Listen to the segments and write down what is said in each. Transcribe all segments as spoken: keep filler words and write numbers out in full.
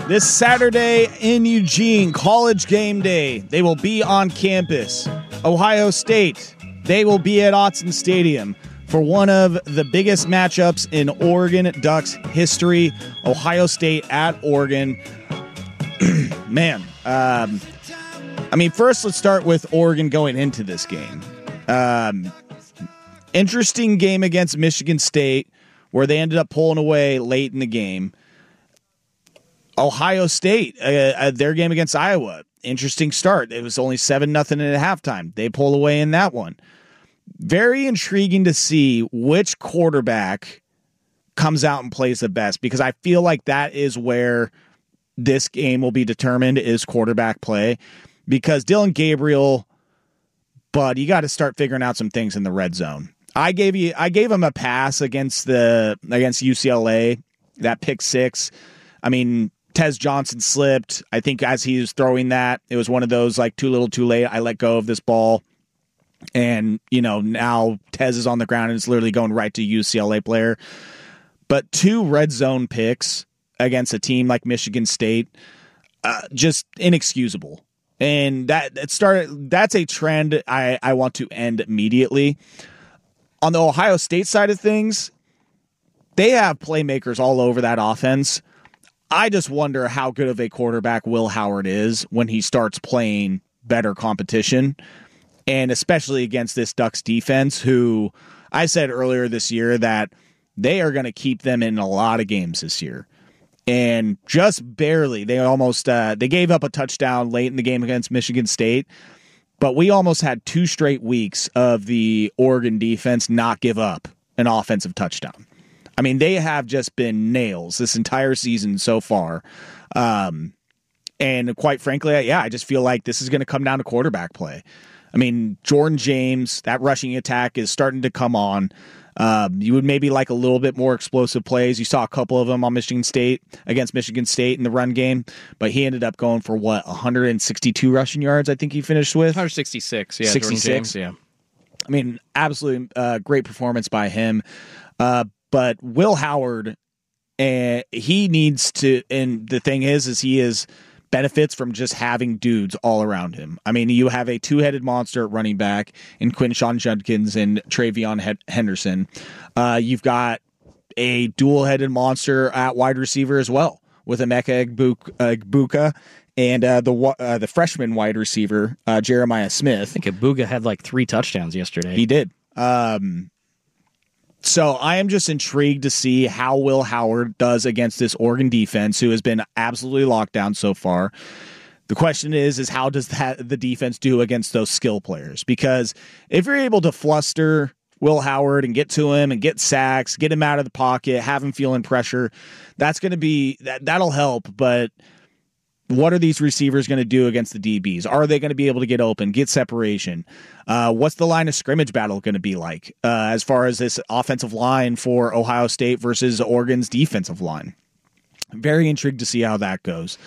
This Saturday in Eugene, College Game Day. They will be on campus. Ohio State, they will be at Autzen Stadium for one of the biggest matchups in Oregon Ducks history. Ohio State at Oregon. Man, um, I mean, first let's start with Oregon going into this game. Um, interesting game against Michigan State where they ended up pulling away late in the game. Ohio State, uh, their game against Iowa, interesting start. It was only seven nothing at halftime. They pull away in that one. Very intriguing to see which quarterback comes out and plays the best, because I feel like that is where this game will be determined, is quarterback play. Because Dillon Gabriel, but you got to start figuring out some things in the red zone. I gave you, I gave him a pass against the against U C L A, that pick six. I mean, Tez Johnson slipped. I think as he was throwing that, it was one of those like too little, too late. I let go of this ball. And, you know, now Tez is on the ground and it's literally going right to a U C L A player. But two red zone picks against a team like Michigan State, uh, just inexcusable. And that it started. That's a trend I, I want to end immediately. On the Ohio State side of things, they have playmakers all over that offense. I just wonder how good of a quarterback Will Howard is when he starts playing better competition, and especially against this Ducks defense, who I said earlier this year that they are going to keep them in a lot of games this year. And just barely, they almost uh, they gave up a touchdown late in the game against Michigan State, but we almost had two straight weeks of the Oregon defense not give up an offensive touchdown. I mean, they have just been nails this entire season so far. Um, and quite frankly, yeah, I just feel like this is going to come down to quarterback play. I mean, Jordan James, that rushing attack is starting to come on. Um, you would maybe like a little bit more explosive plays. You saw a couple of them on Michigan State against Michigan State in the run game, but he ended up going for what, one hundred sixty-two rushing yards, I think he finished with? one hundred sixty-six, yeah. sixty-six, yeah. I mean, absolutely uh, great performance by him. Uh, but Will Howard, uh, he needs to, and the thing is, is he is benefits from just having dudes all around him. I mean, you have a two-headed monster at running back in Quinshon Judkins and Travion Henderson. Uh, you've got a dual-headed monster at wide receiver as well with Emeka Egbuka and uh, the uh, the freshman wide receiver, uh, Jeremiah Smith. I think Egbuka had like three touchdowns yesterday. He did. Um, so I am just intrigued to see how Will Howard does against this Oregon defense, who has been absolutely locked down so far. The question is, is how does that the defense do against those skill players? Because if you're able to fluster Will Howard and get to him and get sacks, get him out of the pocket, have him feeling pressure, that's going to be that that'll help. But what are these receivers going to do against the D Bs? Are they going to be able to get open, get separation? Uh, what's the line of scrimmage battle going to be like uh, as far as this offensive line for Ohio State versus Oregon's defensive line? I'm very intrigued to see how that goes.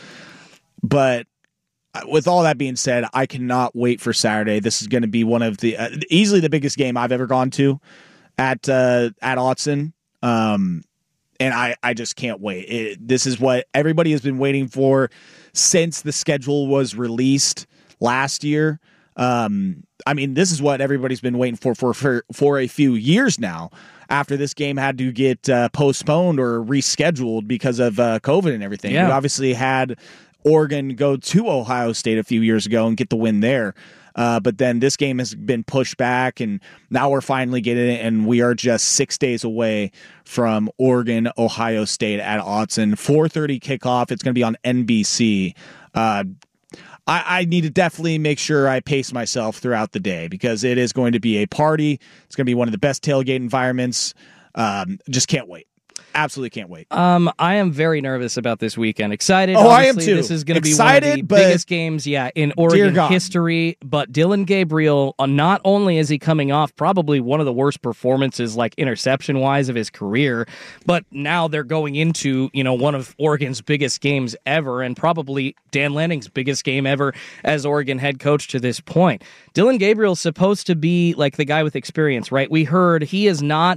But with all that being said, I cannot wait for Saturday. This is going to be one of the uh, easily the biggest game I've ever gone to at uh, at Autzen. Um, and I, I just can't wait. It, this is what everybody has been waiting for since the schedule was released last year. Um, I mean, this is what everybody's been waiting for for, for, for a few years now, after this game had to get uh, postponed or rescheduled because of uh, COVID and everything. Yeah. We obviously had Oregon go to Ohio State a few years ago and get the win there. Uh, but then this game has been pushed back, and now we're finally getting it, and we are just six days away from Oregon, Ohio State at Autzen. four thirty kickoff. It's going to be on N B C. Uh, I, I need to definitely make sure I pace myself throughout the day, because it is going to be a party. It's going to be one of the best tailgate environments. Um, just can't wait. Absolutely can't wait. Um, I am very nervous about this weekend. Excited. Oh, Obviously, I am too. This is going to be Excited, one of the but biggest games, yeah, in Oregon history. But Dillon Gabriel, uh, not only is he coming off probably one of the worst performances, like interception-wise, of his career, but now they're going into, you know, one of Oregon's biggest games ever, and probably Dan Lanning's biggest game ever as Oregon head coach to this point. Dillon Gabriel's supposed to be like the guy with experience, right? We heard he is not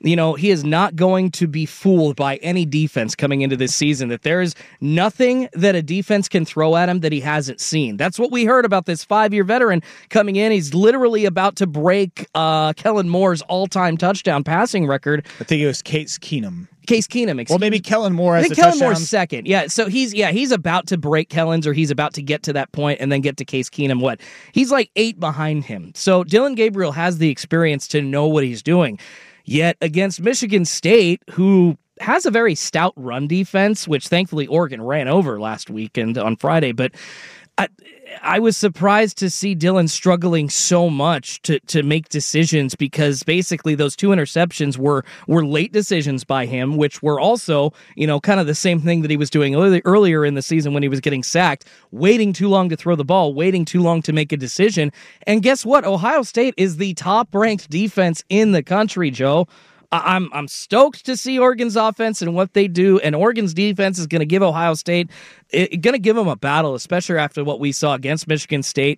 you know, he is not going to be fooled by any defense coming into this season, that there is nothing that a defense can throw at him that he hasn't seen. That's what we heard about this five-year veteran coming in. He's literally about to break uh, Kellen Moore's all-time touchdown passing record. I think it was Case Keenum. Case Keenum. Well, maybe Kellen Moore has I think the Kellen touchdown. Moore's second. Yeah, so he's yeah he's about to break Kellen's, or he's about to get to that point and then get to Case Keenum. What? He's like eight behind him. So Dillon Gabriel has the experience to know what he's doing. Yet against Michigan State, who has a very stout run defense, which thankfully Oregon ran over last weekend on Friday, but I, I was surprised to see Dillon struggling so much to, to make decisions, because basically those two interceptions were were late decisions by him, which were also, you know, kind of the same thing that he was doing early, earlier in the season when he was getting sacked, waiting too long to throw the ball, waiting too long to make a decision. And guess what? Ohio State is the top-ranked defense in the country, Joe. I'm I'm stoked to see Oregon's offense and what they do, and Oregon's defense is going to give Ohio State, going to give them a battle, especially after what we saw against Michigan State.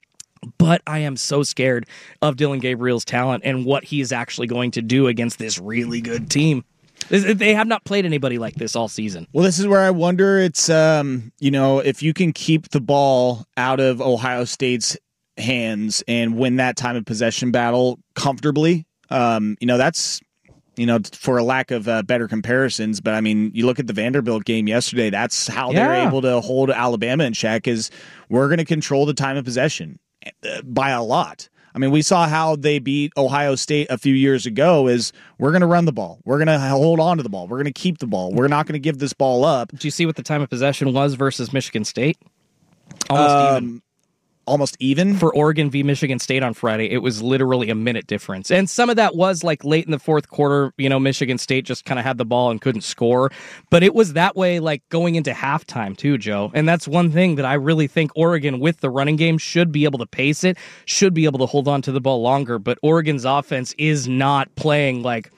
But I am so scared of Dillon Gabriel's talent and what he is actually going to do against this really good team. They have not played anybody like this all season. Well, this is where I wonder, it's, um, you know, if you can keep the ball out of Ohio State's hands and win that time of possession battle comfortably, um, you know, that's, you know, for a lack of uh, better comparisons, but I mean, you look at the Vanderbilt game yesterday, that's how yeah. they're able to hold Alabama in check, is we're going to control the time of possession by a lot. I mean, we saw how they beat Ohio State a few years ago, is we're going to run the ball. We're going to hold on to the ball. We're going to keep the ball. We're not going to give this ball up. Did you see what the time of possession was versus Michigan State? Almost um, even. Almost even? For Oregon v. Michigan State on Friday, it was literally a minute difference. And some of that was like late in the fourth quarter, you know, Michigan State just kind of had the ball and couldn't score. But it was that way like going into halftime too, Joe. And that's one thing that I really think Oregon with the running game should be able to pace it, should be able to hold on to the ball longer. But Oregon's offense is not playing like...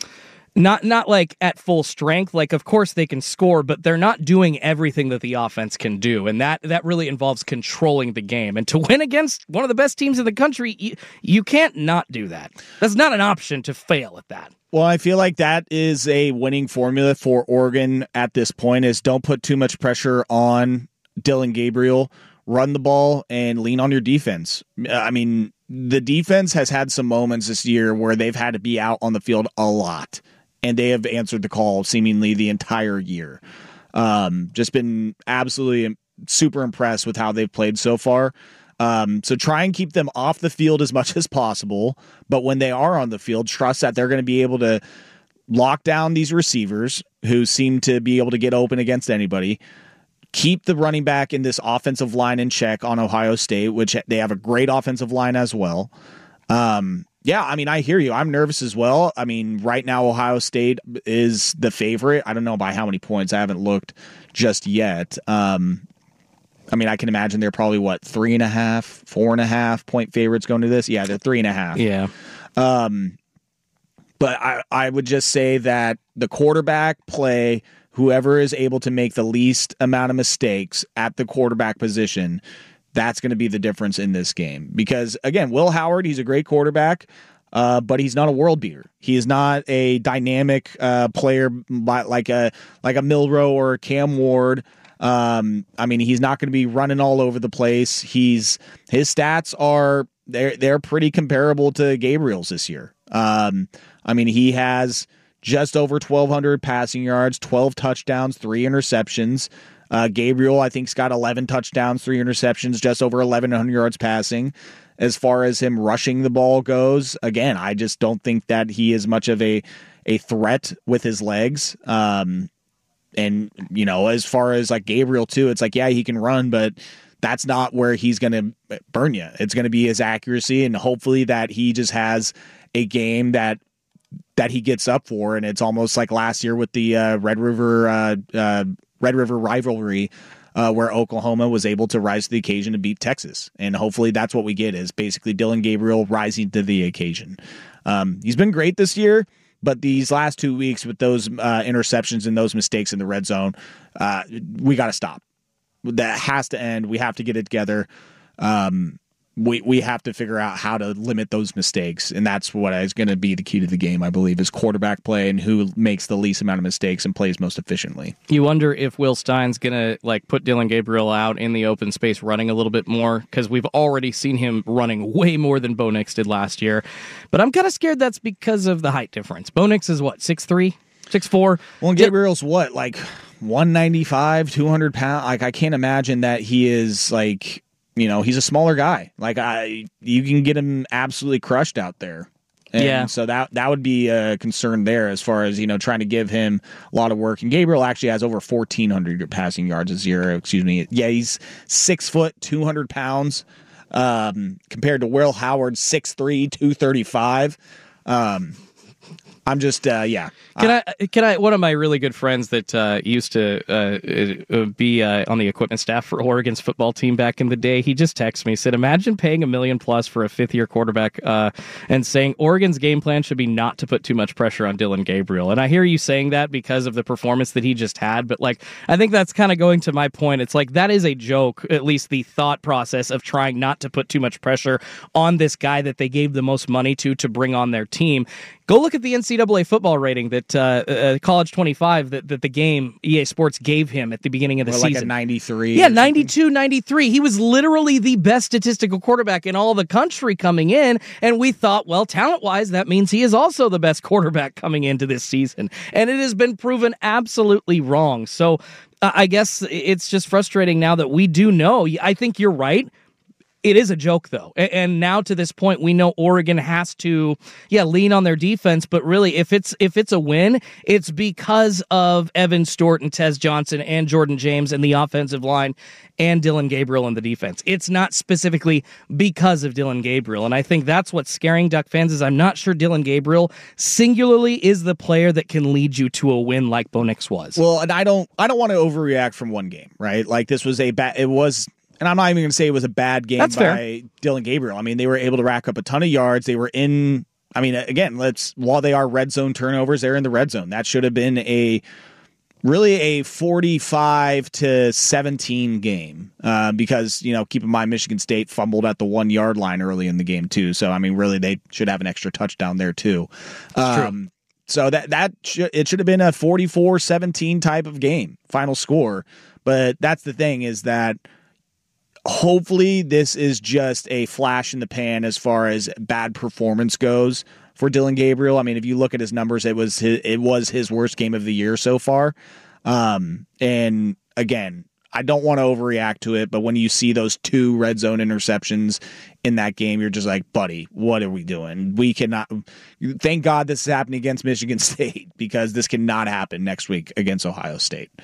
Not not like at full strength. Like, of course they can score, but they're not doing everything that the offense can do. And that, that really involves controlling the game. And to win against one of the best teams in the country, you, you can't not do that. That's not an option to fail at that. Well, I feel like that is a winning formula for Oregon at this point, is don't put too much pressure on Dillon Gabriel, run the ball, and lean on your defense. I mean, the defense has had some moments this year where they've had to be out on the field a lot, and they have answered the call seemingly the entire year. Um, just been absolutely super impressed with how they've played so far. Um, so try and keep them off the field as much as possible. But when they are on the field, trust that they're going to be able to lock down these receivers who seem to be able to get open against anybody. Keep the running back in this offensive line in check on Ohio State, which they have a great offensive line as well. Um, Yeah, I mean, I hear you. I'm nervous as well. I mean, right now, Ohio State is the favorite. I don't know by how many points. I haven't looked just yet. Um, I mean, I can imagine they're probably, what, three and a half, four and a half point favorites going to this? Yeah, they're three and a half. Yeah. Um, but I, I would just say that the quarterback play, whoever is able to make the least amount of mistakes at the quarterback position, that's going to be the difference in this game. Because, again, Will Howard, he's a great quarterback, uh, but he's not a world beater. He is not a dynamic uh, player like a like a Milroe or a Cam Ward. Um, I mean, he's not going to be running all over the place. He's his stats are they're they're pretty comparable to Gabriel's this year. Um, I mean, he has just over twelve hundred passing yards, twelve touchdowns, three interceptions. Uh, Gabriel, I think, has got eleven touchdowns, three interceptions, just over eleven hundred yards passing. As far as him rushing the ball goes, again, I just don't think that he is much of a a threat with his legs. Um, and, you know, as far as like Gabriel, too, it's like, yeah, he can run, but that's not where he's going to burn you. It's going to be his accuracy, and hopefully that he just has a game that that he gets up for. And it's almost like last year with the uh, Red River uh, uh Red River rivalry, uh, where Oklahoma was able to rise to the occasion to beat Texas. And hopefully that's what we get, is basically Dillon Gabriel rising to the occasion. Um, he's been great this year, but these last two weeks with those uh, interceptions and those mistakes in the red zone, uh, we got to stop. That has to end. We have to get it together. Um, we we have to figure out how to limit those mistakes, and that's what is going to be the key to the game, I believe, is quarterback play and who makes the least amount of mistakes and plays most efficiently. You wonder if Will Stein's going to like put Dillon Gabriel out in the open space running a little bit more, because we've already seen him running way more than Bo Nix did last year. But I'm kind of scared that's because of the height difference. Bo Nix is what, six three, six four? Well, and Gabriel's what, like one ninety-five, two hundred pounds? Like, I can't imagine that he is like... You know, he's a smaller guy. Like, I, you can get him absolutely crushed out there. And yeah. so that that would be a concern there as far as, you know, trying to give him a lot of work. And Gabriel actually has over fourteen hundred passing yards a year. Excuse me. Yeah, he's six foot, two hundred pounds, um, compared to Will Howard, six three, two thirty-five. Um, I'm just, uh, yeah. Can I, can I, one of my really good friends that uh, used to uh, be uh, on the equipment staff for Oregon's football team back in the day, he just texted me, said, imagine paying a million plus for a fifth year quarterback uh, and saying Oregon's game plan should be not to put too much pressure on Dillon Gabriel. And I hear you saying that because of the performance that he just had, but like, I think that's kind of going to my point. It's like, that is a joke, at least the thought process of trying not to put too much pressure on this guy that they gave the most money to, to bring on their team. Go look at the N C double A football rating that uh, uh, College twenty-five that, that the game E A Sports gave him at the beginning of the or season. Like a ninety-three. Yeah, ninety-two, ninety-three. He was literally the best statistical quarterback in all the country coming in, and we thought, well, talent-wise, that means he is also the best quarterback coming into this season. And it has been proven absolutely wrong. So uh, I guess it's just frustrating now that we do know. I think you're right. It is a joke, though. And now to this point, we know Oregon has to, yeah, lean on their defense. But really, if it's if it's a win, it's because of Evan Stewart and Tez Johnson and Jordan James and the offensive line and Dillon Gabriel in the defense. It's not specifically because of Dillon Gabriel. And I think that's what's scaring Duck fans is I'm not sure Dillon Gabriel singularly is the player that can lead you to a win like Bo Nix was. Well, and I don't I don't want to overreact from one game, right? Like this was a bad, it was... And I'm not even going to say it was a bad game That's by fair. Dillon Gabriel. I mean, they were able to rack up a ton of yards. They were in, I mean, again, let's, while they are red zone turnovers, they're in the red zone. That should have been a, really a forty-five to seventeen game uh, because, you know, keep in mind, Michigan State fumbled at the one yard line early in the game too. So, I mean, really, they should have an extra touchdown there too. That's um, true. So that, that should, it should have been a forty-four seventeen type of game, final score. But that's the thing is that, hopefully this is just a flash in the pan as far as bad performance goes for Dillon Gabriel. I mean, if you look at his numbers, it was his, it was his worst game of the year so far. Um, and again, I don't want to overreact to it, but when you see those two red zone interceptions in that game, you're just like, buddy, what are we doing? We cannot. Thank God this is happening against Michigan State because this cannot happen next week against Ohio State.